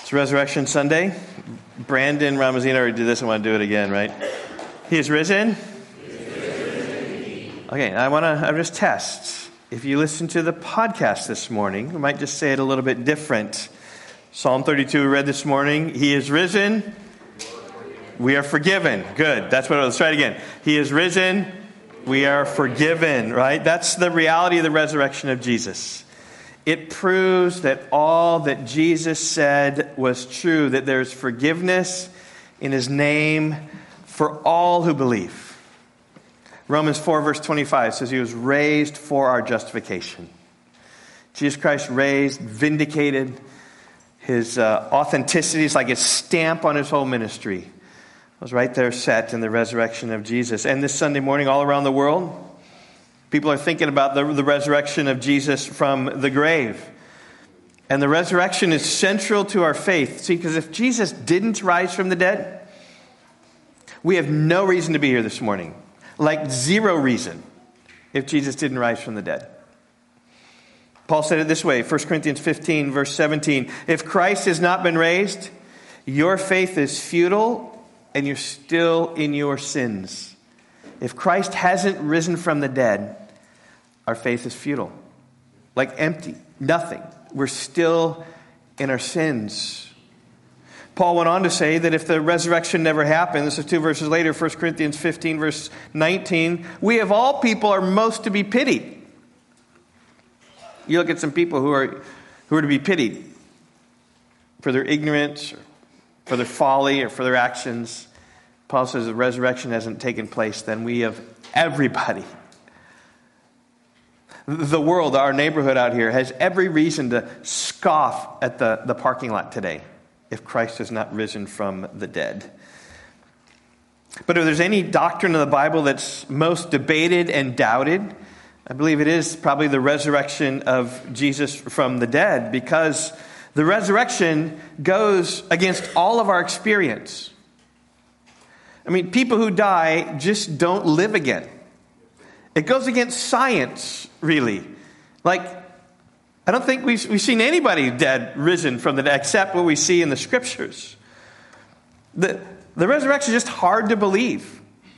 It's Resurrection Sunday. Brandon Ramazina already did this. I want to do it again, right? He is risen. Okay, I just test. If you listen to the podcast this morning, we might just say it a little bit different. Psalm 32 we read this morning. He is risen. We are forgiven. Good. That's what. Let's try it again. He is risen. We are forgiven. Right? That's the reality of the resurrection of Jesus. It proves that all that Jesus said was true, that there's forgiveness in his name for all who believe. Romans 4 verse 25 says he was raised for our justification. Jesus Christ raised, vindicated. His authenticity is like a stamp on his whole ministry. It was right there set in the resurrection of Jesus. And this Sunday morning all around the world, people are thinking about the resurrection of Jesus from the grave. And the resurrection is central to our faith. See, because if Jesus didn't rise from the dead, we have no reason to be here this morning. Like zero reason if Jesus didn't rise from the dead. Paul said it this way, 1 Corinthians 15, verse 17. If Christ has not been raised, your faith is futile and you're still in your sins. If Christ hasn't risen from the dead, our faith is futile, like empty, nothing. We're still in our sins. Paul went on to say that if the resurrection never happened, this is 2 verses later, 1 Corinthians 15, verse 19, we of all people are most to be pitied. You look at some people who are to be pitied for their ignorance, or for their folly, or for their actions. Paul says the resurrection hasn't taken place, then we of everybody. The world, our neighborhood out here, has every reason to scoff at the parking lot today if Christ has not risen from the dead. But if there's any doctrine of the Bible that's most debated and doubted, I believe it is probably the resurrection of Jesus from the dead, because the resurrection goes against all of our experience. I mean, people who die just don't live again. It goes against science, really. Like, I don't think we've seen anybody dead risen from the dead, except what we see in the Scriptures. The resurrection is just hard to believe.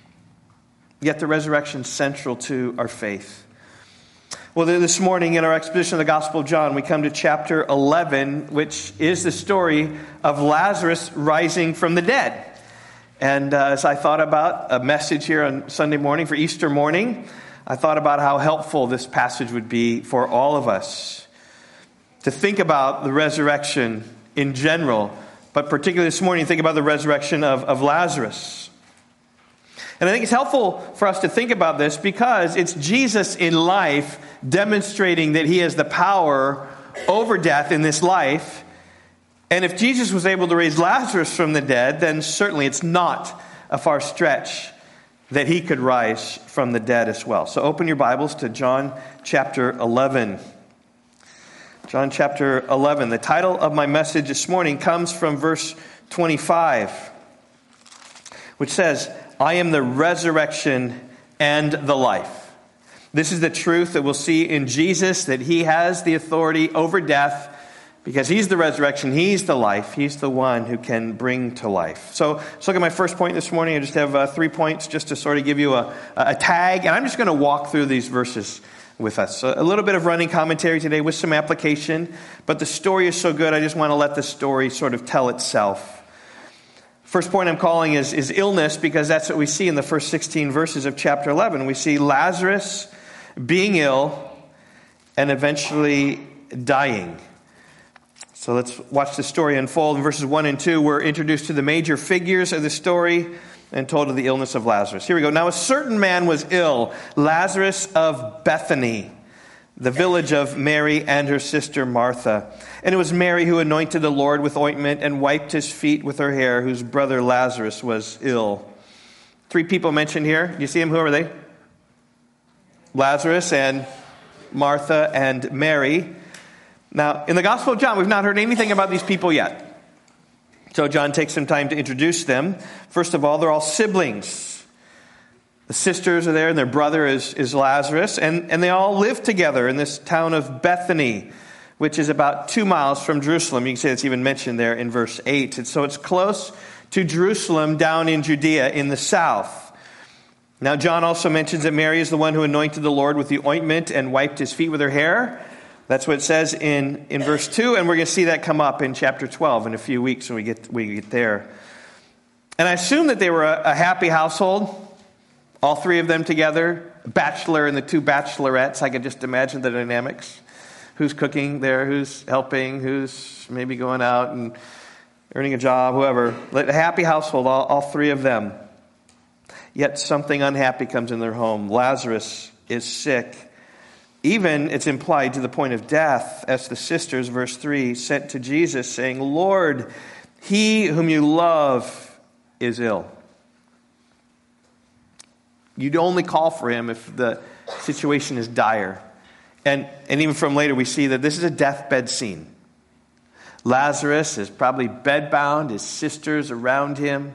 Yet the resurrection is central to our faith. Well, this morning in our exposition of the Gospel of John, we come to chapter 11, which is the story of Lazarus rising from the dead. And as I thought about a message here on Sunday morning for Easter morning, I thought about how helpful this passage would be for all of us to think about the resurrection in general, but particularly this morning, think about the resurrection of Lazarus. And I think it's helpful for us to think about this because it's Jesus in life demonstrating that he has the power over death in this life. And if Jesus was able to raise Lazarus from the dead, then certainly it's not a far stretch that he could rise from the dead as well. So open your Bibles to John chapter 11. John chapter 11. The title of my message this morning comes from verse 25, which says, I am the resurrection and the life. This is the truth that we'll see in Jesus, that he has the authority over death because he's the resurrection, he's the life, he's the one who can bring to life. So let's look at my first point this morning. I just have 3 points just to sort of give you a tag. And I'm just going to walk through these verses with us. So a little bit of running commentary today with some application. But the story is so good, I just want to let the story sort of tell itself. First point I'm calling is illness, because that's what we see in the first 16 verses of chapter 11. We see Lazarus being ill and eventually dying. So let's watch the story unfold. In verses 1 and 2, we're introduced to the major figures of the story and told of the illness of Lazarus. Here we go. Now a certain man was ill, Lazarus of Bethany, the village of Mary and her sister Martha. And it was Mary who anointed the Lord with ointment and wiped his feet with her hair, whose brother Lazarus was ill. 3 people mentioned here. Do you see them? Who are they? Lazarus and Martha and Mary. Now, in the Gospel of John, we've not heard anything about these people yet. So John takes some time to introduce them. First of all, they're all siblings. The sisters are there, and their brother is Lazarus. And they all live together in this town of Bethany, which is about 2 miles from Jerusalem. You can say it's even mentioned there in verse 8. And so it's close to Jerusalem down in Judea in the south. Now, John also mentions that Mary is the one who anointed the Lord with the ointment and wiped his feet with her hair. That's what it says in verse 2, and we're going to see that come up in chapter 12 in a few weeks when we get there. And I assume that they were a happy household, all three of them together, a bachelor and the two bachelorettes. I could just imagine the dynamics. Who's cooking there, who's helping, who's maybe going out and earning a job, whoever. A happy household, all three of them. Yet something unhappy comes in their home. Lazarus is sick. Even, it's implied, to the point of death, as the sisters, verse 3, sent to Jesus, saying, Lord, he whom you love is ill. You'd only call for him if the situation is dire. And even from later, we see that this is a deathbed scene. Lazarus is probably bedbound, his sisters around him,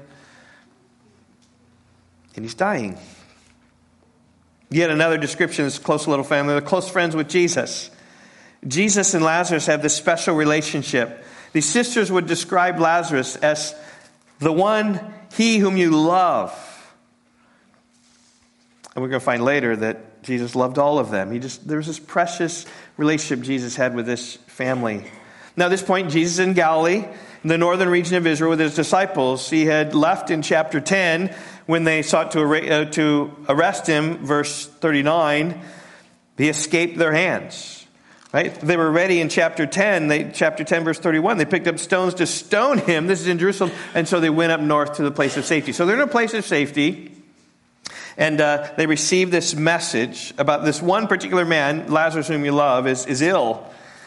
and he's dying. Yet another description is close little family. They're close friends with Jesus. Jesus and Lazarus have this special relationship. These sisters would describe Lazarus as the one, he whom you love. And we're going to find later that Jesus loved all of them. There was this precious relationship Jesus had with this family. Now, at this point, Jesus is in Galilee, in the northern region of Israel, with his disciples. He had left in chapter 10 when they sought to arrest him, verse 39. He escaped their hands. Right? They were ready in chapter 10. Chapter 10, verse 31. They picked up stones to stone him. This is in Jerusalem. And so they went up north to the place of safety. So they're in a place of safety. And they received this message about this one particular man, Lazarus, whom you love, is ill.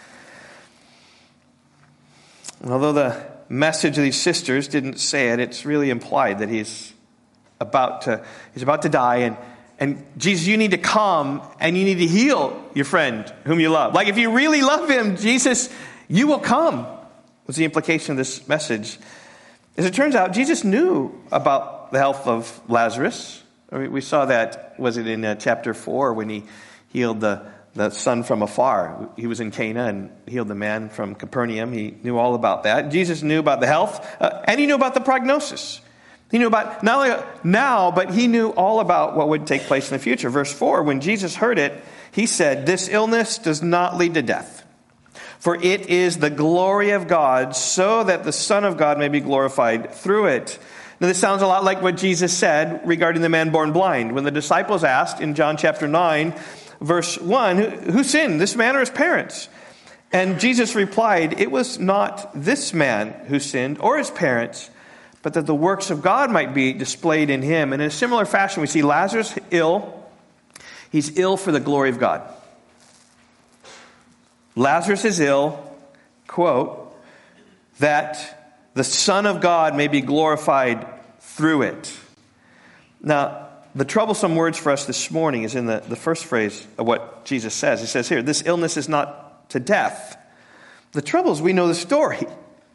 And although the message of these sisters didn't say it, it's really implied that he's about to die. And Jesus, you need to come and you need to heal your friend whom you love. Like if you really love him, Jesus, you will come, was the implication of this message. As it turns out, Jesus knew about the health of Lazarus. We saw that, was it in chapter 4 when he healed the son from afar. He was in Cana and healed the man from Capernaum. He knew all about that. Jesus knew about the health and he knew about the prognosis. He knew about not only now, but he knew all about what would take place in the future. Verse 4, when Jesus heard it, he said, this illness does not lead to death, for it is the glory of God, so that the Son of God may be glorified through it. Now, this sounds a lot like what Jesus said regarding the man born blind. When the disciples asked in John chapter 9, verse 1, who sinned, this man or his parents? And Jesus replied, it was not this man who sinned or his parents, but that the works of God might be displayed in him. And in a similar fashion, we see Lazarus ill. He's ill for the glory of God. Lazarus is ill, quote, that the Son of God may be glorified through it. Now, the troublesome words for us this morning is in the first phrase of what Jesus says. He says here, this illness is not to death. The trouble is we know the story.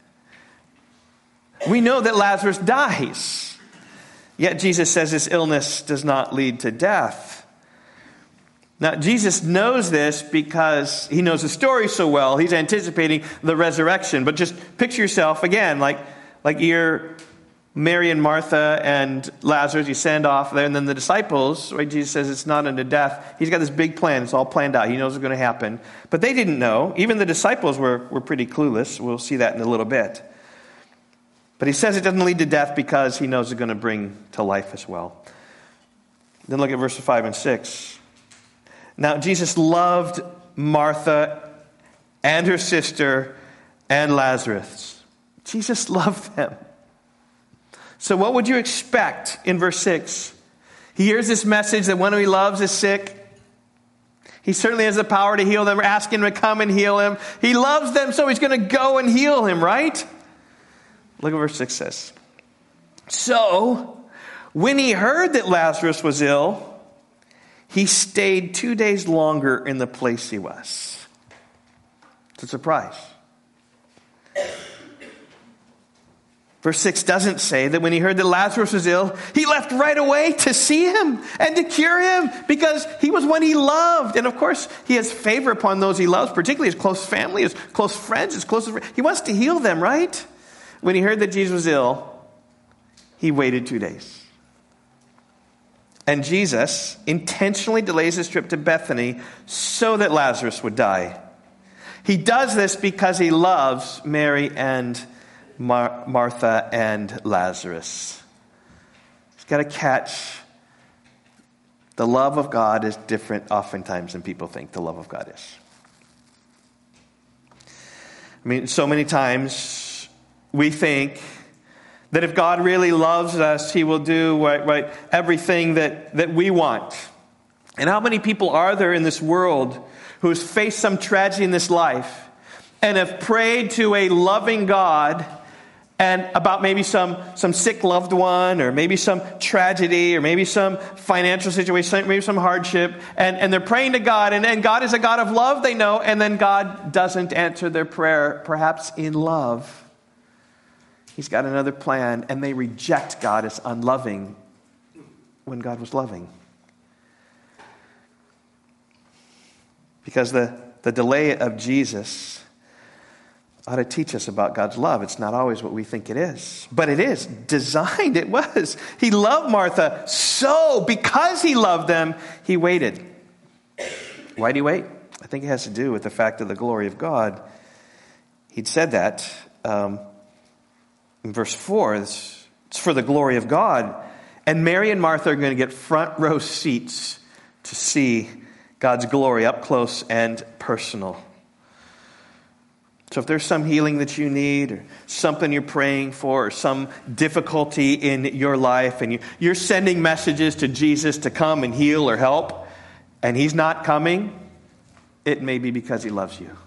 We know that Lazarus dies. Yet Jesus says this illness does not lead to death. Now, Jesus knows this because he knows the story so well. He's anticipating the resurrection. But just picture yourself again, like you're Mary and Martha and Lazarus. You send off there, and then the disciples, right? Jesus says it's not unto death. He's got this big plan. It's all planned out. He knows what's going to happen. But they didn't know. Even the disciples were pretty clueless. We'll see that in a little bit. But he says it doesn't lead to death because he knows it's going to bring to life as well. Then look at verses 5 and 6. Now, Jesus loved Martha and her sister and Lazarus. Jesus loved them. So what would you expect in verse 6? He hears this message that one who he loves is sick. He certainly has the power to heal them. We're asking him to come and heal him. He loves them, so he's going to go and heal him, right? Look at what verse 6 says. So, when he heard that Lazarus was ill, he stayed 2 days longer in the place he was. It's a surprise. Verse 6 doesn't say that when he heard that Lazarus was ill, he left right away to see him and to cure him because he was one he loved. And of course, he has favor upon those he loves, particularly his close family, his close friends, his closest friends. He wants to heal them, right? When he heard that Jesus was ill, he waited 2 days. And Jesus intentionally delays his trip to Bethany so that Lazarus would die. He does this because he loves Mary and Martha and Lazarus. He's got to catch the love of God is different oftentimes than people think the love of God is. I mean, so many times we think that if God really loves us, he will do everything that we want. And how many people are there in this world who has faced some tragedy in this life and have prayed to a loving God and about maybe some sick loved one, or maybe some tragedy, or maybe some financial situation, maybe some hardship, and they're praying to God, and God is a God of love, they know, and then God doesn't answer their prayer, perhaps in love. He's got another plan, and they reject God as unloving when God was loving. Because the delay of Jesus ought to teach us about God's love. It's not always what we think it is. But it is. Designed, it was. He loved Martha, so because he loved them, he waited. Why did he wait? I think it has to do with the fact of the glory of God. He'd said that in verse 4. It's for the glory of God. And Mary and Martha are going to get front row seats to see God's glory up close and personal. So if there's some healing that you need, or something you're praying for, or some difficulty in your life, and you're sending messages to Jesus to come and heal or help, and he's not coming, it may be because he loves you.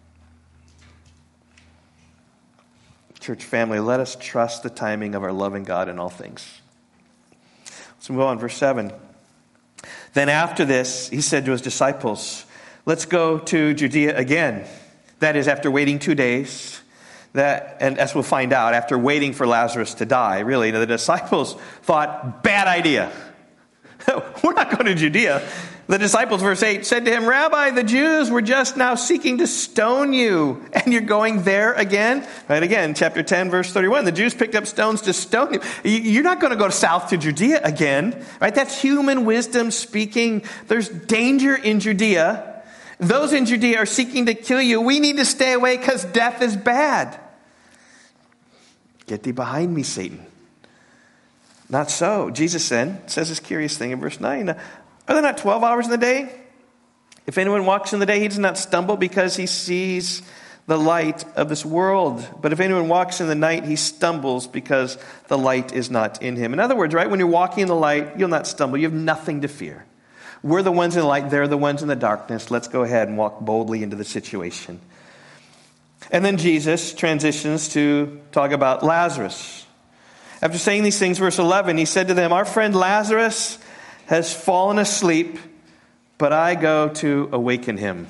Church family, let us trust the timing of our loving God in all things. Let's move on, verse 7. Then after this, he said to his disciples, let's go to Judea again. That is, after waiting 2 days, and as we'll find out, after waiting for Lazarus to die, really, the disciples thought, bad idea. We're not going to Judea. The disciples, verse 8, said to him, Rabbi, the Jews were just now seeking to stone you, and you're going there again? Right, again, chapter 10, verse 31. The Jews picked up stones to stone you. You're not going to go south to Judea again. Right? That's human wisdom speaking. There's danger in Judea. Those in Judea are seeking to kill you. We need to stay away because death is bad. Get thee behind me, Satan. Not so. Jesus then says this curious thing in verse 9. Are there not 12 hours in the day? If anyone walks in the day, he does not stumble because he sees the light of this world. But if anyone walks in the night, he stumbles because the light is not in him. In other words, right, when you're walking in the light, you'll not stumble. You have nothing to fear. We're the ones in the light, they're the ones in the darkness. Let's go ahead and walk boldly into the situation. And then Jesus transitions to talk about Lazarus. After saying these things, verse 11, he said to them, our friend Lazarus has fallen asleep, but I go to awaken him.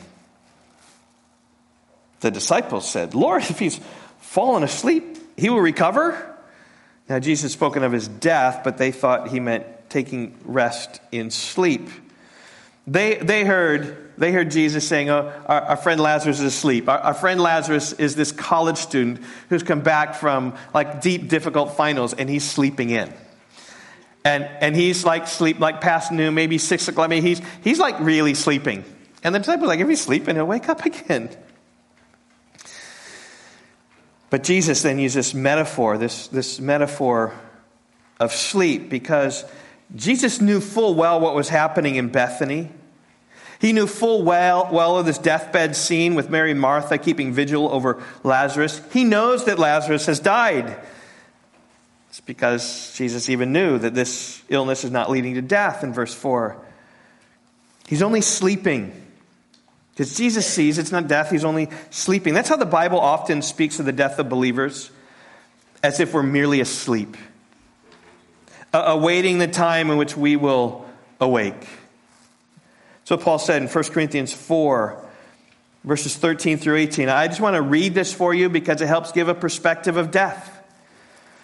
The disciples said, Lord, if he's fallen asleep, he will recover. Now Jesus had spoken of his death, but they thought he meant taking rest in sleep. They heard Jesus saying, oh, our friend Lazarus is asleep. Our friend Lazarus is this college student who's come back from like deep, difficult finals, and he's sleeping in. And he's like past noon, maybe 6 o'clock. I mean, he's like really sleeping. And the disciples are like, if he's sleeping, he'll wake up again. But Jesus then used this metaphor of sleep, because Jesus knew full well what was happening in Bethany. He knew full well of this deathbed scene with Mary and Martha keeping vigil over Lazarus. He knows that Lazarus has died. It's because Jesus even knew that this illness is not leading to death in verse 4. He's only sleeping. Because Jesus sees it's not death, he's only sleeping. That's how the Bible often speaks of the death of believers, as if we're merely asleep, awaiting the time in which we will awake. So Paul said in 1 Corinthians 4, verses 13 through 18. I just want to read this for you because it helps give a perspective of death.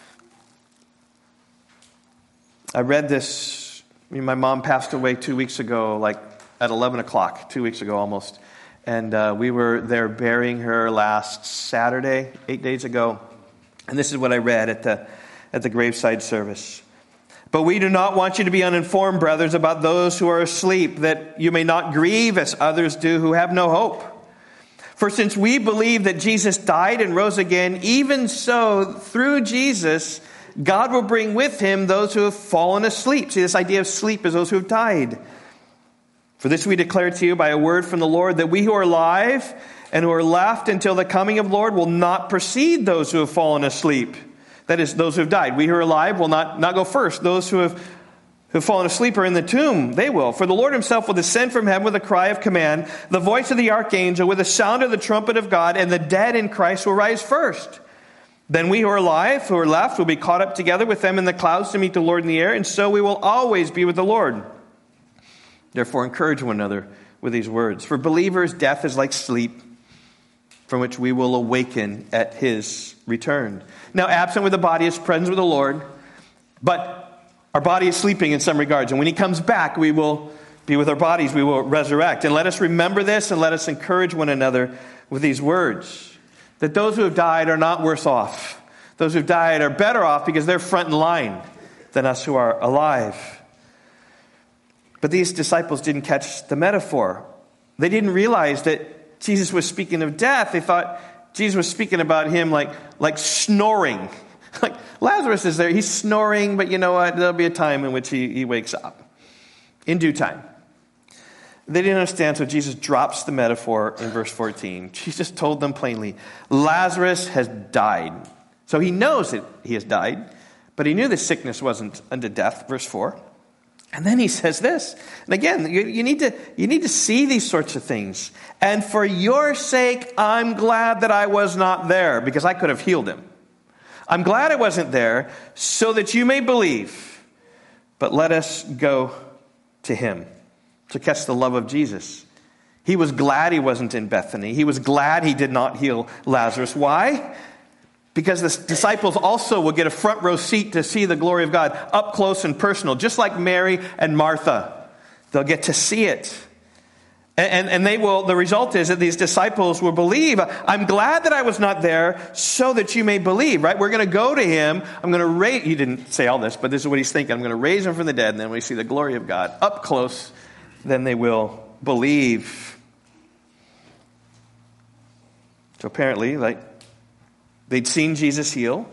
I read this. My mom passed away 2 weeks ago, like at 11 o'clock, 2 weeks ago almost. And we were there burying her last Saturday, 8 days ago. And this is what I read at the graveside service. But we do not want you to be uninformed, brothers, about those who are asleep, that you may not grieve as others do who have no hope. For since we believe that Jesus died and rose again, even so, through Jesus, God will bring with him those who have fallen asleep. See, this idea of sleep is those who have died. For this we declare to you by a word from the Lord, that we who are alive and who are left until the coming of the Lord will not precede those who have fallen asleep. That is, those who have died. We who are alive will not go first. Those who have fallen asleep are in the tomb. They will. For the Lord himself will descend from heaven with a cry of command, the voice of the archangel, with the sound of the trumpet of God, and the dead in Christ will rise first. Then we who are alive, who are left, will be caught up together with them in the clouds to meet the Lord in the air, and so we will always be with the Lord. Therefore, encourage one another with these words. For believers, death is like sleep, from which we will awaken at his return. Now, absent with the body is present with the Lord, but our body is sleeping in some regards. And when he comes back, we will be with our bodies. We will resurrect. And let us remember this, and let us encourage one another with these words. That those who have died are not worse off. Those who have died are better off because they're front in line than us who are alive. But these disciples didn't catch the metaphor. They didn't realize that Jesus was speaking of death. They thought Jesus was speaking about him like snoring. Like Lazarus is there, he's snoring, but you know what? There'll be a time in which he wakes up. In due time. They didn't understand, so Jesus drops the metaphor in verse 14. Jesus told them plainly, Lazarus has died. So he knows that he has died, but he knew the sickness wasn't unto death, verse 4. And then he says this, and again, you need to see these sorts of things. And for your sake, I'm glad that I was not there, because I could have healed him. I'm glad I wasn't there, so that you may believe. But let us go to him to catch the love of Jesus. He was glad he wasn't in Bethany. He was glad he did not heal Lazarus. Why? Because the disciples also will get a front row seat to see the glory of God up close and personal, just like Mary and Martha. They'll get to see it. And they will. The result is that these disciples will believe. I'm glad that I was not there so that you may believe, right? We're going to go to him. I'm going to raise, he didn't say all this, but this is what he's thinking. I'm going to raise him from the dead. And then when we see the glory of God up close, then they will believe. So apparently, they'd seen Jesus heal.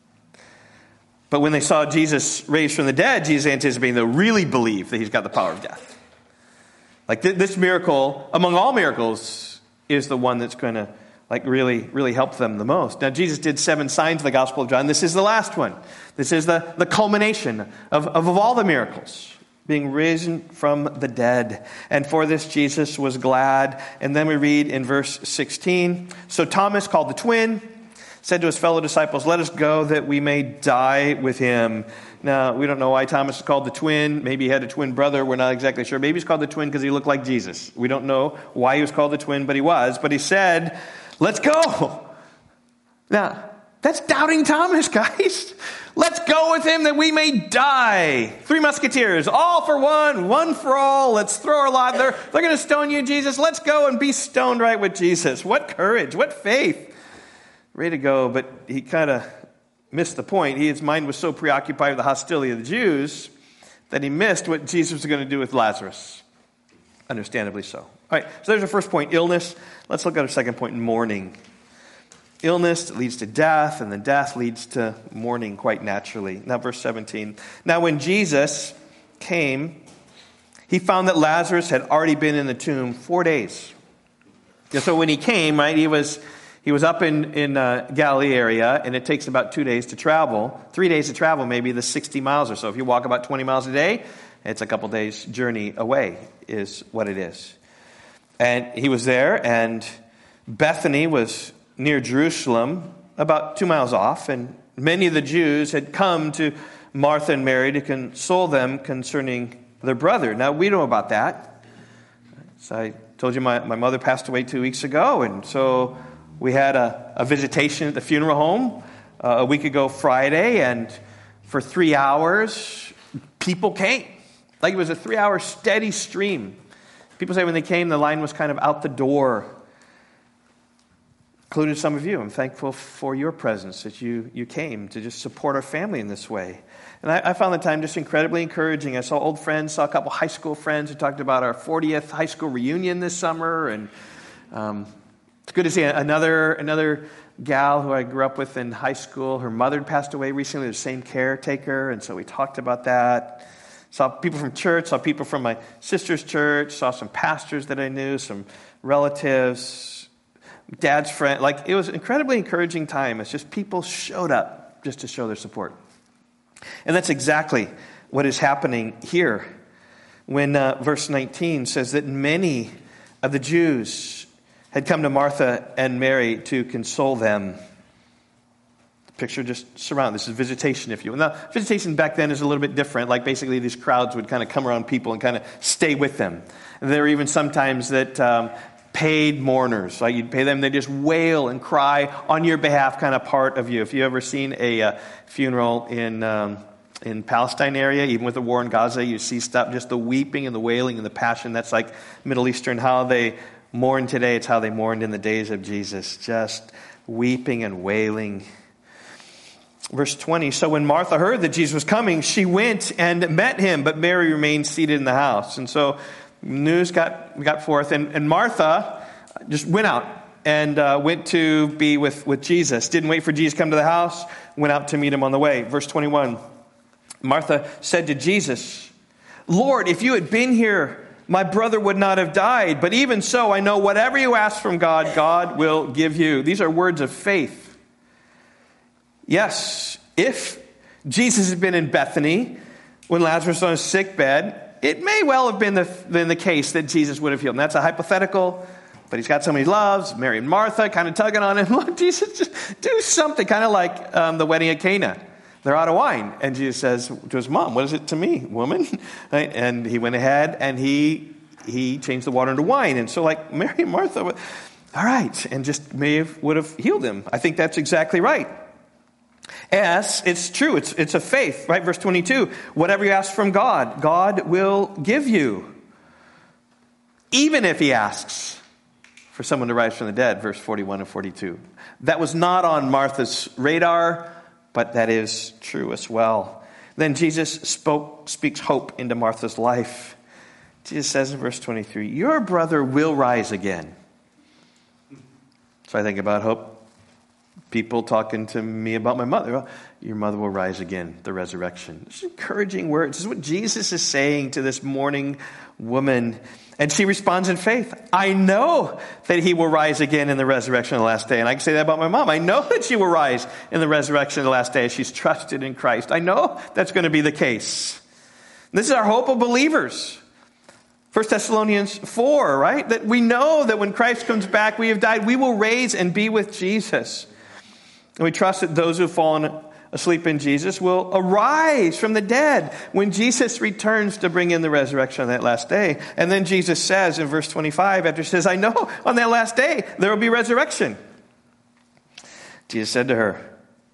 But when they saw Jesus raised from the dead, Jesus anticipating they'll really believe that he's got the power of death. Like this miracle, among all miracles, is the one that's going to really, really help them the most. Now, Jesus did 7 signs in the Gospel of John. This is the last one. This is the culmination of all the miracles. Being risen from the dead. And for this Jesus was glad. And then we read in verse 16, so Thomas, called the twin, said to his fellow disciples, let us go that we may die with him. Now, we don't know why Thomas is called the twin. Maybe he had a twin brother. We're not exactly sure. Maybe he's called the twin because he looked like Jesus. We don't know why he was called the twin, but he was. But he said, let's go. Now, that's doubting Thomas, guys. Let's go with him that we may die. 3 musketeers, all for one for all. Let's throw our lot. They're going to stone you, Jesus. Let's go and be stoned right with Jesus. What courage, what faith. Ready to go, but he kind of missed the point. His mind was so preoccupied with the hostility of the Jews that he missed what Jesus was going to do with Lazarus. Understandably so. All right, so there's our first point, illness. Let's look at our second point, mourning. Illness leads to death, and then death leads to mourning quite naturally. Now, verse 17. Now, when Jesus came, he found that Lazarus had already been in the tomb 4 days. And so when he came, right, he was up in Galilee area, and it takes about 2 days to travel. 3 days to travel, maybe the 60 miles or so. If you walk about 20 miles a day, it's a couple days' journey away is what it is. And he was there, and Bethany was near Jerusalem, about 2 miles off, and many of the Jews had come to Martha and Mary to console them concerning their brother. Now, we know about that. So I told you my mother passed away 2 weeks ago, and so we had a visitation at the funeral home a week ago Friday, and for 3 hours, people came. Like it was a 3-hour steady stream. People say when they came, the line was kind of out the door. Included some of you. I'm thankful for your presence, that you came to just support our family in this way. And I found the time just incredibly encouraging. I saw old friends, saw a couple high school friends who talked about our 40th high school reunion this summer. And it's good to see another gal who I grew up with in high school. Her mother had passed away recently, the same caretaker. And so we talked about that. Saw people from church, saw people from my sister's church, saw some pastors that I knew, some relatives, dad's friend. Like, it was an incredibly encouraging time. It's just people showed up just to show their support. And that's exactly what is happening here when verse 19 says that many of the Jews had come to Martha and Mary to console them. The picture just surrounds. This is visitation, if you will. Now, visitation back then is a little bit different. Like, basically, these crowds would kind of come around people and kind of stay with them. And there were even sometimes that paid mourners. Like, you'd pay them, they just wail and cry on your behalf, kind of part of you. If you've ever seen a funeral in Palestine area, even with the war in Gaza, you see stuff, just the weeping and the wailing and the passion. That's like Middle Eastern, how they mourn today. It's how they mourned in the days of Jesus, just weeping and wailing. Verse 20, so when Martha heard that Jesus was coming, she went and met him, but Mary remained seated in the house. And so news got forth, and Martha just went out and went to be with Jesus. Didn't wait for Jesus to come to the house, went out to meet him on the way. Verse 21, Martha said to Jesus, Lord, if you had been here, my brother would not have died. But even so, I know whatever you ask from God, God will give you. These are words of faith. Yes, if Jesus had been in Bethany when Lazarus was on his sick bed, it may well have been the case that Jesus would have healed. And that's a hypothetical, but he's got somebody he loves, Mary and Martha, kind of tugging on him. Look, Jesus, just do something. Kind of like the wedding at Cana. They're out of wine. And Jesus says to his mom, what is it to me, woman? Right? And he went ahead and he changed the water into wine. And so like Mary and Martha, all right, and just would have healed him. I think that's exactly right. Yes, it's true. It's a faith, right? Verse 22, whatever you ask from God, God will give you. Even if he asks for someone to rise from the dead, verse 41 and 42. That was not on Martha's radar, but that is true as well. Then Jesus speaks hope into Martha's life. Jesus says in verse 23, your brother will rise again. So I think about hope. People talking to me about my mother. Well, your mother will rise again, the resurrection. It's encouraging words. This is what Jesus is saying to this mourning woman. And she responds in faith. I know that he will rise again in the resurrection of the last day. And I can say that about my mom. I know that she will rise in the resurrection of the last day as she's trusted in Christ. I know that's going to be the case. This is our hope of believers. 1 Thessalonians 4, right? That we know that when Christ comes back, we have died. We will raise and be with Jesus. And we trust that those who have fallen asleep in Jesus will arise from the dead when Jesus returns to bring in the resurrection on that last day. And then Jesus says in verse 25, after he says, I know on that last day there will be resurrection. Jesus said to her,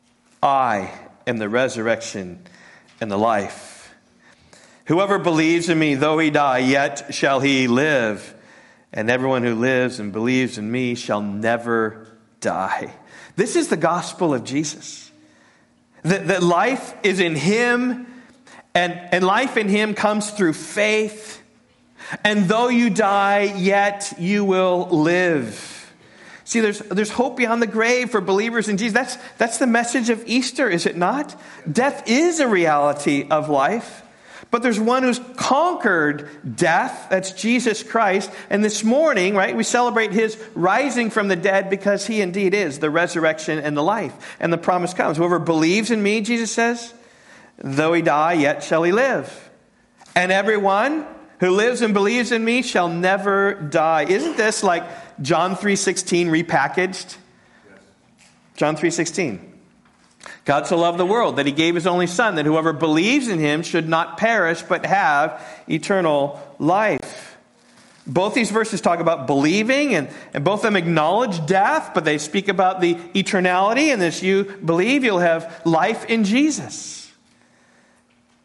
I am the resurrection and the life. Whoever believes in me, though he die, yet shall he live. And everyone who lives and believes in me shall never die. This is the gospel of Jesus. That life is in him, and life in him comes through faith. And though you die, yet you will live. See, there's hope beyond the grave for believers in Jesus. That's the message of Easter, is it not? Death is a reality of life. But there's one who's conquered death. That's Jesus Christ. And this morning, right, we celebrate his rising from the dead because he indeed is the resurrection and the life. And the promise comes. Whoever believes in me, Jesus says, though he die, yet shall he live. And everyone who lives and believes in me shall never die. Isn't this like John 3:16 repackaged? John 3:16. God so loved the world that he gave his only son, that whoever believes in him should not perish, but have eternal life. Both these verses talk about believing, and both of them acknowledge death, but they speak about the eternality, and as you believe, you'll have life in Jesus.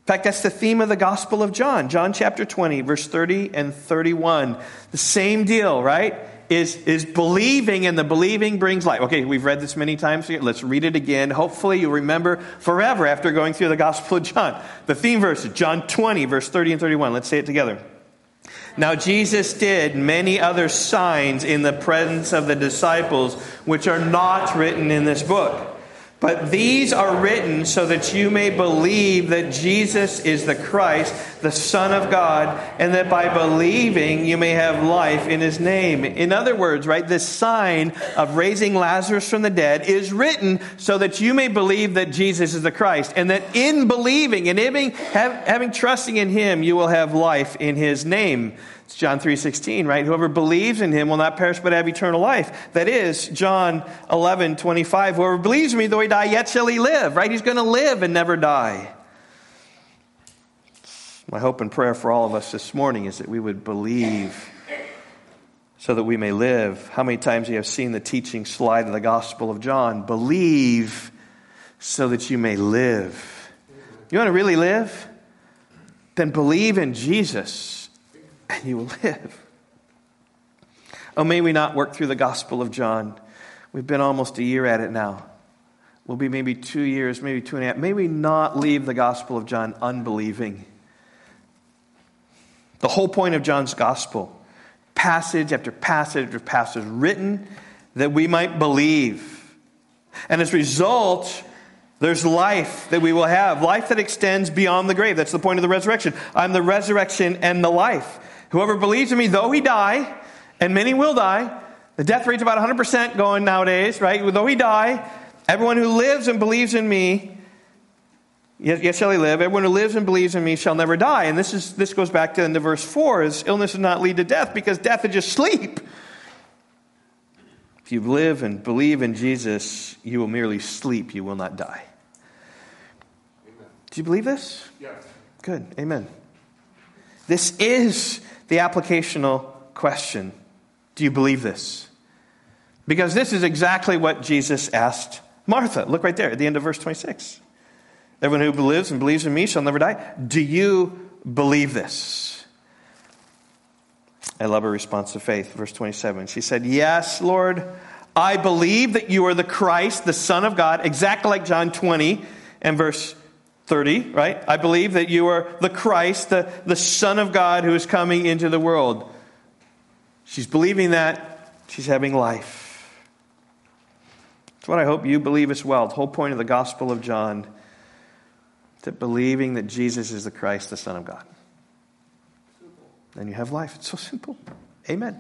In fact, that's the theme of the Gospel of John. John chapter 20, verse 30 and 31. The same deal, right? Is believing, and the believing brings life. Okay, we've read this many times. Let's read it again. Hopefully you'll remember forever after going through the Gospel of John. The theme verse is John 20, verse 30 and 31. Let's say it together. Now Jesus did many other signs in the presence of the disciples, which are not written in this book. But these are written so that you may believe that Jesus is the Christ, the Son of God, and that by believing you may have life in His name. In other words, right, this sign of raising Lazarus from the dead is written so that you may believe that Jesus is the Christ, and that in believing and having trusting in Him, you will have life in His name. It's John 3:16, right? Whoever believes in Him will not perish but have eternal life. That is John 11:25. Whoever believes in me, though he die, yet shall he live, right? He's going to live and never die. My hope and prayer for all of us this morning is that we would believe so that we may live. How many times you have seen the teaching slide of the Gospel of John? Believe so that you may live. You want to really live? Then believe in Jesus, and you will live. Oh, may we not work through the Gospel of John. We've been almost a year at it now. We'll be maybe 2 years, maybe 2.5. May we not leave the Gospel of John unbelieving. The whole point of John's Gospel, passage after passage after passage, written that we might believe. And as a result, there's life that we will have, life that extends beyond the grave. That's the point of the resurrection. I'm the resurrection and the life. Whoever believes in me, though he die, and many will die, the death rate's about 100% going nowadays, right? Though he die, everyone who lives and believes in me, yet shall he live. Everyone who lives and believes in me shall never die. And this goes back to into verse 4, is illness does not lead to death, because death is just sleep. If you live and believe in Jesus, you will merely sleep. You will not die. Amen. Do you believe this? Yes. Good. Amen. This is the applicational question. Do you believe this? Because this is exactly what Jesus asked Martha. Look right there at the end of verse 26. Everyone who lives and believes in me shall never die. Do you believe this? I love her response of faith. Verse 27. She said, yes, Lord, I believe that you are the Christ, the Son of God, exactly like John 20 and verse 30, right? I believe that you are the Christ, the Son of God who is coming into the world. She's believing that. She's having life. That's what I hope you believe as well. The whole point of the Gospel of John, that believing that Jesus is the Christ, the Son of God. Then you have life. It's so simple. Amen.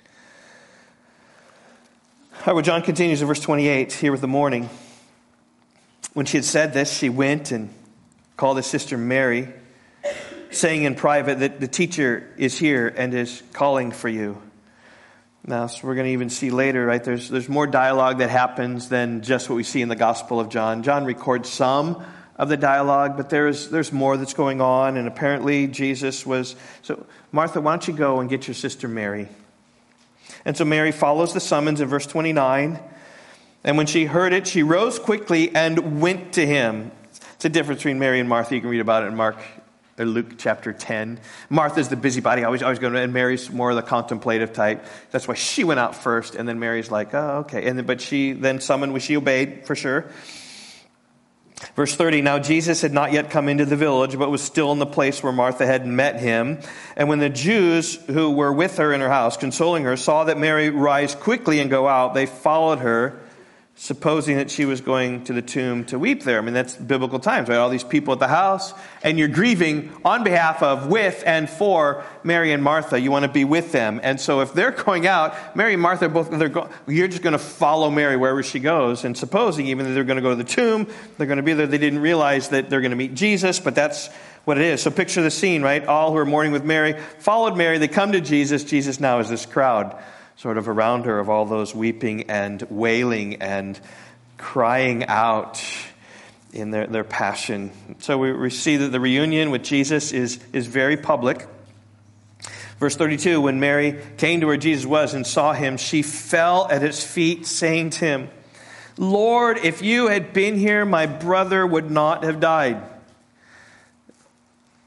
All right, well, John continues in verse 28, here with the morning. When she had said this, she went and called his sister Mary, saying in private that the teacher is here and is calling for you. Now, so we're going to even see later, right? There's more dialogue that happens than just what we see in the Gospel of John. John records some of the dialogue, but there's more that's going on, and apparently Jesus was... So, Martha, why don't you go and get your sister Mary? And so Mary follows the summons in verse 29, and when she heard it, she rose quickly and went to him. It's a difference between Mary and Martha. You can read about it in Luke chapter 10. Martha's the busybody, always going to, and Mary's more of the contemplative type. That's why she went out first, and then Mary's like, oh, okay. But she then summoned, she obeyed for sure. Verse 30, now Jesus had not yet come into the village, but was still in the place where Martha had met him. And when the Jews who were with her in her house, consoling her, saw that Mary rise quickly and go out, they followed her, supposing that she was going to the tomb to weep there. I mean, that's biblical times, right? All these people at the house, and you're grieving on behalf of, with, and for Mary and Martha. You want to be with them. And so if they're going out, Mary and Martha, you're just going to follow Mary wherever she goes. And supposing even that they're going to go to the tomb, they're going to be there. They didn't realize that they're going to meet Jesus, but that's what it is. So picture the scene, right? All who are mourning with Mary followed Mary. They come to Jesus. Jesus now is this crowd sort of around her of all those weeping and wailing and crying out in their passion. So we see that the reunion with Jesus is very public. Verse 32, when Mary came to where Jesus was and saw him, she fell at his feet, saying to him, Lord, if you had been here, my brother would not have died.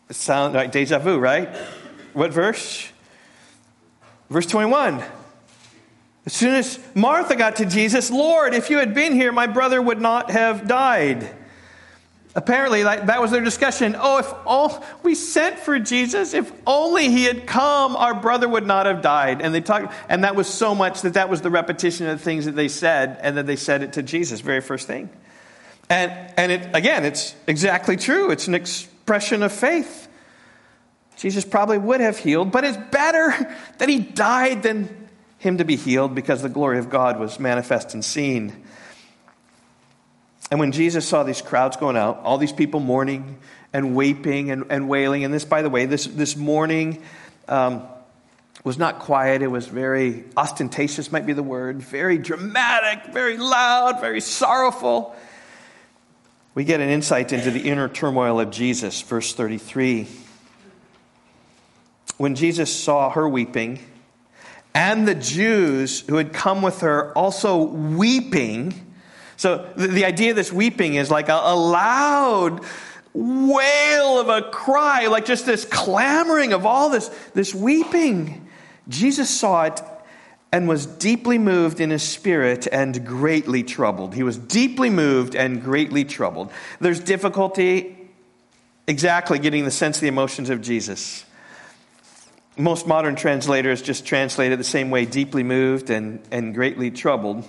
It sounds like deja vu, right? What verse? Verse 21. As soon as Martha got to Jesus, Lord, if you had been here, my brother would not have died. Apparently, that was their discussion. Oh, if all we sent for Jesus, if only he had come, our brother would not have died. And and that was so much that was the repetition of the things that they said, and then they said it to Jesus, very first thing. And it's exactly true. It's an expression of faith. Jesus probably would have healed, but it's better that he died than him to be healed, because the glory of God was manifest and seen. And when Jesus saw these crowds going out, all these people mourning and weeping and wailing, and this, by the way, this mourning was not quiet. It was very ostentatious, might be the word, very dramatic, very loud, very sorrowful. We get an insight into the inner turmoil of Jesus, verse 33. When Jesus saw her weeping, and the Jews who had come with her also weeping. So the idea of this weeping is like a loud wail of a cry, like just this clamoring of all this weeping. Jesus saw it and was deeply moved in his spirit and greatly troubled. He was deeply moved and greatly troubled. There's difficulty exactly getting the sense of the emotions of Jesus. Most modern translators just translate it the same way, deeply moved and greatly troubled.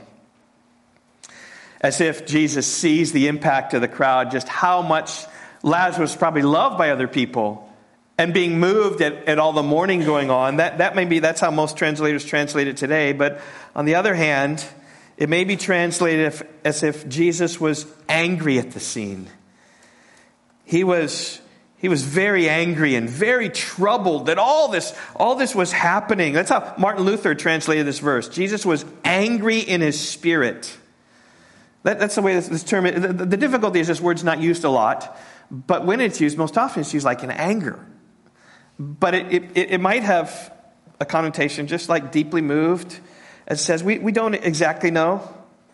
As if Jesus sees the impact of the crowd, just how much Lazarus probably loved by other people, and being moved at all the mourning going on. That's how most translators translate it today. But on the other hand, it may be translated as if Jesus was angry at the scene. He was very angry and very troubled that all this was happening. That's how Martin Luther translated this verse. Jesus was angry in his spirit. That's the way this term is. The difficulty is this word's not used a lot, but when it's used, most often it's used like in anger. But it might have a connotation just like deeply moved. It says we don't exactly know.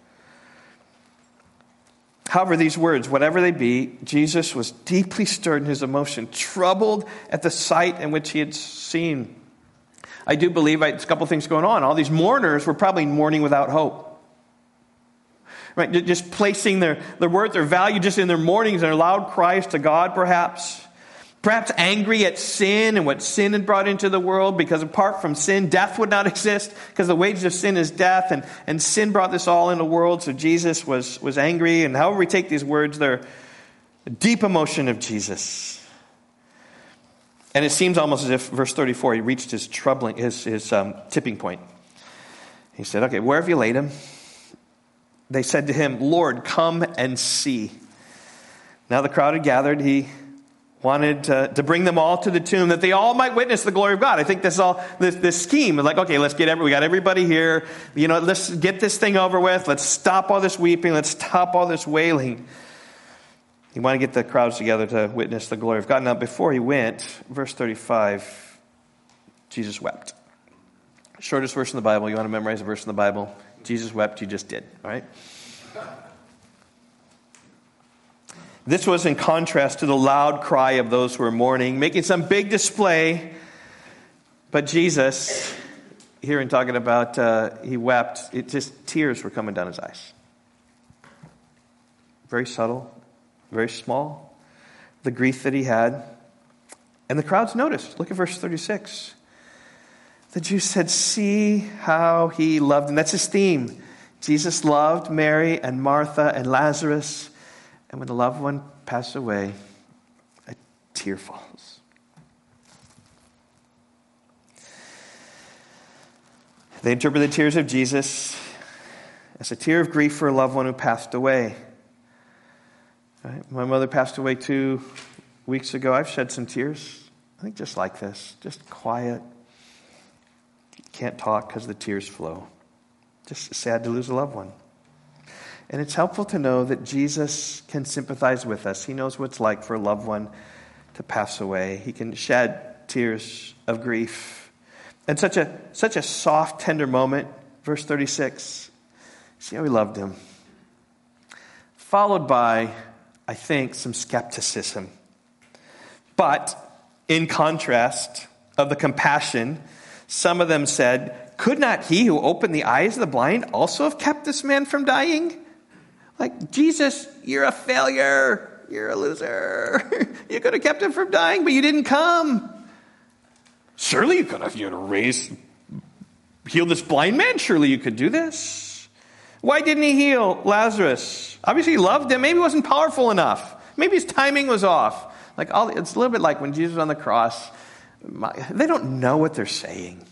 However, these words, whatever they be, Jesus was deeply stirred in his emotion, troubled at the sight in which he had seen. I do believe it's a couple things going on. All these mourners were probably mourning without hope. Right? Just placing their worth, their value just in their mournings and their loud cries to God, perhaps. Perhaps angry at sin and what sin had brought into the world, because apart from sin, death would not exist, because the wages of sin is death, and sin brought this all into the world. So Jesus was angry, and however we take these words, they're a deep emotion of Jesus. And it seems almost as if, verse 34, he reached his tipping point. He said, okay, where have you laid him? They said to him, Lord, come and see. Now the crowd had gathered. He wanted to bring them all to the tomb, that they all might witness the glory of God. I think this scheme, like, okay, we got everybody here. Let's get this thing over with. Let's stop all this weeping. Let's stop all this wailing. He wanted to get the crowds together to witness the glory of God. Now, before he went, verse 35, Jesus wept. Shortest verse in the Bible. You want to memorize a verse in the Bible? Jesus wept. You just did. All right. This was in contrast to the loud cry of those who were mourning, making some big display. But Jesus, here in talking about he wept, tears were coming down his eyes. Very subtle, very small, the grief that he had. And the crowds noticed. Look at verse 36. The Jews said, see how he loved. And that's his theme. Jesus loved Mary and Martha and Lazarus. And when the loved one passed away, a tear falls. They interpret the tears of Jesus as a tear of grief for a loved one who passed away. Right? My mother passed away 2 weeks ago. I've shed some tears. I think just like this, just quiet. Can't talk because the tears flow. Just sad to lose a loved one. And it's helpful to know that Jesus can sympathize with us. He knows what it's like for a loved one to pass away. He can shed tears of grief. And such a soft, tender moment, verse 36. See how he loved him. Followed by, I think, some skepticism. But in contrast of the compassion, some of them said, "Could not he who opened the eyes of the blind also have kept this man from dying?" Like, Jesus, you're a failure. You're a loser. You could have kept him from dying, but you didn't come. Surely you could have healed this blind man. Surely you could do this. Why didn't he heal Lazarus? Obviously he loved him. Maybe he wasn't powerful enough. Maybe his timing was off. It's a little bit like when Jesus was on the cross. They don't know what they're saying.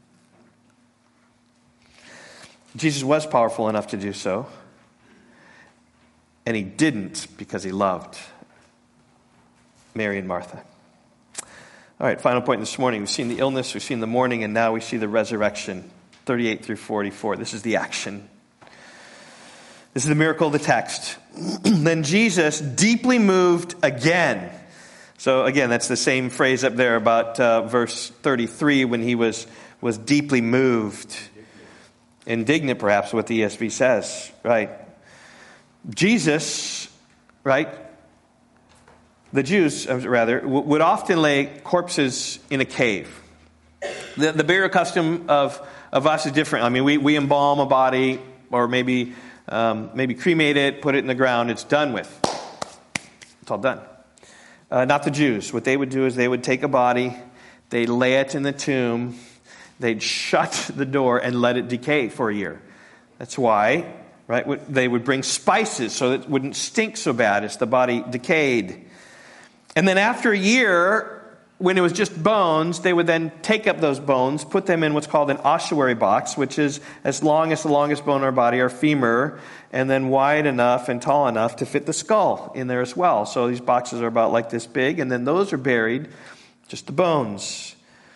Jesus was powerful enough to do so. And he didn't because he loved Mary and Martha. All right, final point this morning. We've seen the illness, we've seen the mourning, and now we see the resurrection. 38 through 44. This is the action. This is the miracle of the text. Then Jesus, deeply moved again. So again, that's the same phrase up there about verse 33 when he was deeply moved. Indignant, perhaps, what the ESV says, right? Jesus, right? The Jews, rather, would often lay corpses in a cave. The burial custom of us is different. I mean, we embalm a body, or maybe cremate it, put it in the ground. It's done with. It's all done. Not the Jews. What they would do is they would take a body, they'd lay it in the tomb, they'd shut the door and let it decay for a year. That's why, right? They would bring spices so that it wouldn't stink so bad as the body decayed. And then after a year, when it was just bones, they would then take up those bones, put them in what's called an ossuary box, which is as long as the longest bone in our body, our femur, and then wide enough and tall enough to fit the skull in there as well. So these boxes are about like this big, and then those are buried, just the bones.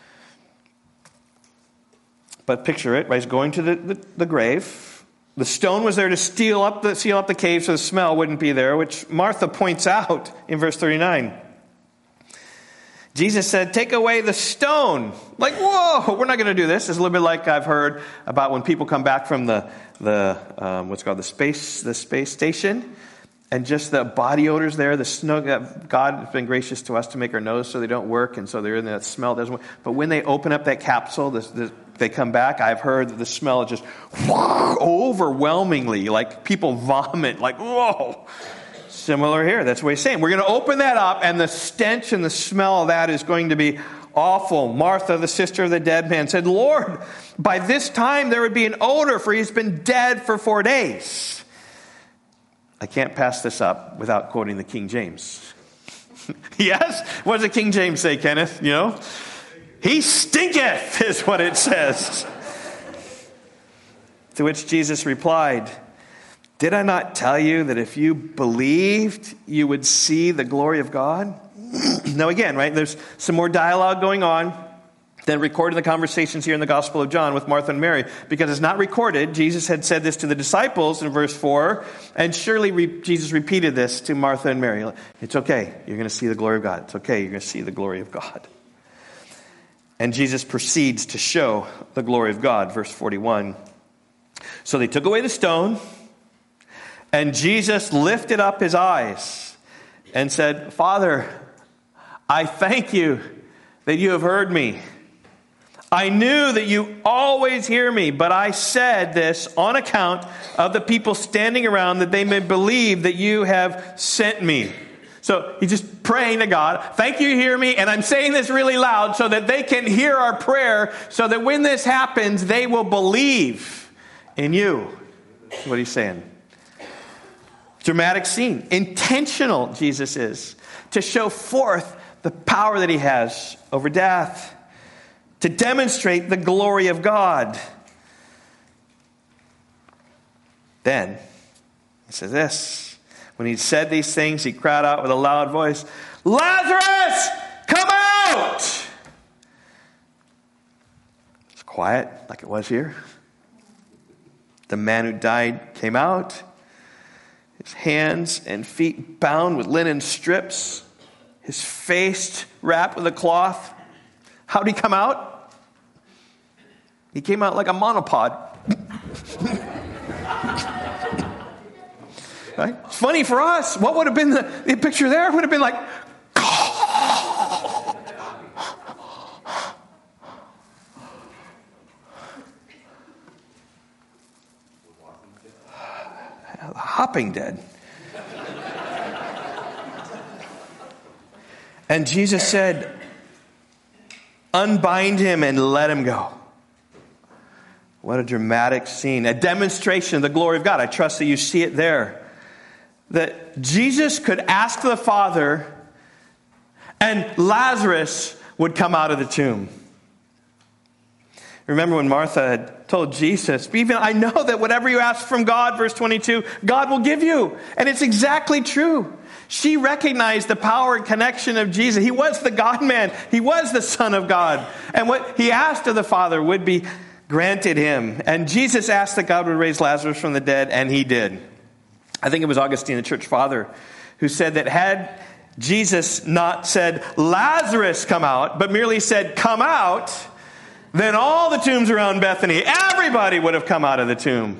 But picture it, right? It's going to the grave. The stone was there to seal up the cave so the smell wouldn't be there, which Martha points out in verse 39. Jesus said, "Take away the stone." Like, whoa, we're not going to do this. It's a little bit like I've heard about when people come back from the what's called the space station, and just the body odors there, the snow. God has been gracious to us to make our nose so they don't work, and so they're in that smell. Doesn't work. But when they open up that capsule, they come back. I've heard that the smell is just overwhelmingly, like people vomit, like, whoa. Similar here. That's what he's saying. We're going to open that up, and the stench and the smell of that is going to be awful. Martha, the sister of the dead man, said, "Lord, by this time there would be an odor, for he's been dead for 4 days." I can't pass this up without quoting the King James. Yes? What does the King James say, Kenneth? You know? "He stinketh," is what it says. To which Jesus replied, "Did I not tell you that if you believed, you would see the glory of God?" Now again, right, there's some more dialogue going on than recorded in the conversations here in the Gospel of John with Martha and Mary. Because it's not recorded, Jesus had said this to the disciples in verse 4, and surely Jesus repeated this to Martha and Mary. It's okay, you're going to see the glory of God. It's okay, you're going to see the glory of God. And Jesus proceeds to show the glory of God, verse 41. So they took away the stone, and Jesus lifted up his eyes and said, "Father, I thank you that you have heard me. I knew that you always hear me, but I said this on account of the people standing around, that they may believe that you have sent me." So he's just praying to God. Thank you, hear me. And I'm saying this really loud so that they can hear our prayer, so that when this happens, they will believe in you. That's what he's saying. Dramatic scene. Intentional, Jesus is, to show forth the power that he has over death, to demonstrate the glory of God. Then, he says this. When he said these things, he cried out with a loud voice, "Lazarus, come out!" It's quiet, like it was here. The man who died came out, his hands and feet bound with linen strips, his face wrapped with a cloth. How did he come out? He came out like a monopod. Right? It's funny for us. What would have been the picture there? Would have been like, dropping dead. And Jesus said, unbind him and let him go. What a dramatic scene. A demonstration of the glory of God. I trust that you see it there. That Jesus could ask the Father and Lazarus would come out of the tomb. Remember when Martha had told Jesus, even I know that whatever you ask from God, verse 22, God will give you. And it's exactly true. She recognized the power and connection of Jesus. He was the God-man. He was the Son of God. And what he asked of the Father would be granted him. And Jesus asked that God would raise Lazarus from the dead, and he did. I think it was Augustine, the church father, who said that had Jesus not said, Lazarus come out, but merely said, come out, then all the tombs around Bethany, everybody would have come out of the tomb.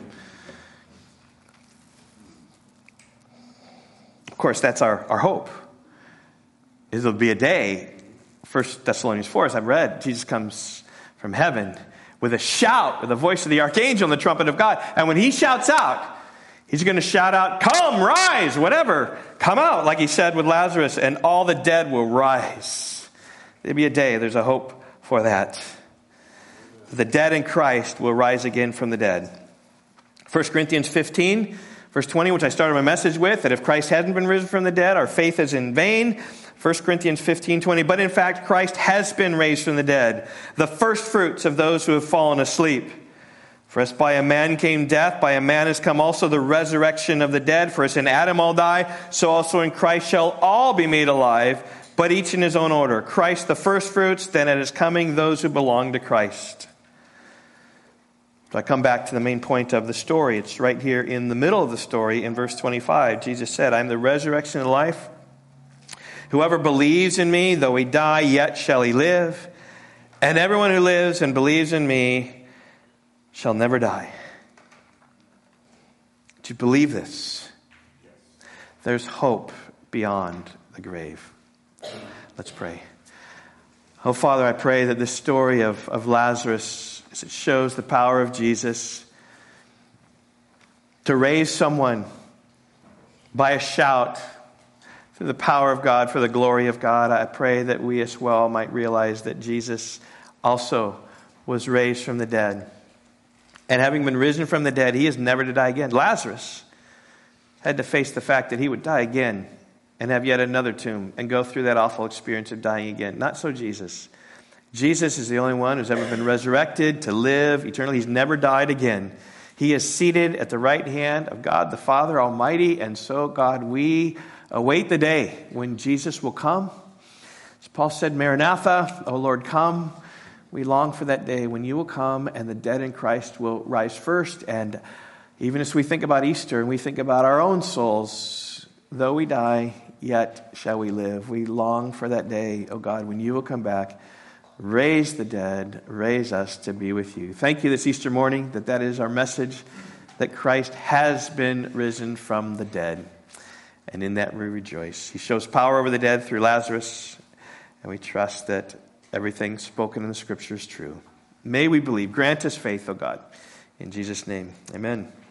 Of course, that's our hope. There'll be a day, 1 Thessalonians 4, as I've read, Jesus comes from heaven with a shout, with the voice of the archangel and the trumpet of God. And when he shouts out, he's going to shout out, come, rise, whatever. Come out, like he said with Lazarus, and all the dead will rise. There'll be a day, there's a hope for that. The dead in Christ will rise again from the dead. 1 Corinthians 15, verse 20, which I started my message with, that if Christ hadn't been risen from the dead, our faith is in vain. 1 Corinthians 15, 20, but in fact, Christ has been raised from the dead, the first fruits of those who have fallen asleep. For as by a man came death, by a man has come also the resurrection of the dead. For as in Adam all die, so also in Christ shall all be made alive, but each in his own order. Christ the first fruits, then at his coming those who belong to Christ. So I come back to the main point of the story. It's right here in the middle of the story in verse 25. Jesus said, I am the resurrection and life. Whoever believes in me, though he die, yet shall he live. And everyone who lives and believes in me shall never die. Do you believe this? There's hope beyond the grave. Let's pray. Oh, Father, I pray that this story of Lazarus, as it shows the power of Jesus to raise someone by a shout through the power of God, for the glory of God, I pray that we as well might realize that Jesus also was raised from the dead. And having been risen from the dead, he is never to die again. Lazarus had to face the fact that he would die again and have yet another tomb and go through that awful experience of dying again. Not so Jesus. Jesus is the only one who's ever been resurrected to live eternally. He's never died again. He is seated at the right hand of God the Father Almighty. And so, God, we await the day when Jesus will come. As Paul said, Maranatha, O Lord, come. We long for that day when you will come and the dead in Christ will rise first. And even as we think about Easter and we think about our own souls, though we die, yet shall we live. We long for that day, O God, when you will come back. Raise the dead, raise us to be with you. Thank you this Easter morning that is our message, that Christ has been risen from the dead. And in that we rejoice. He shows power over the dead through Lazarus, and we trust that everything spoken in the Scripture is true. May we believe. Grant us faith, O God. In Jesus' name, amen.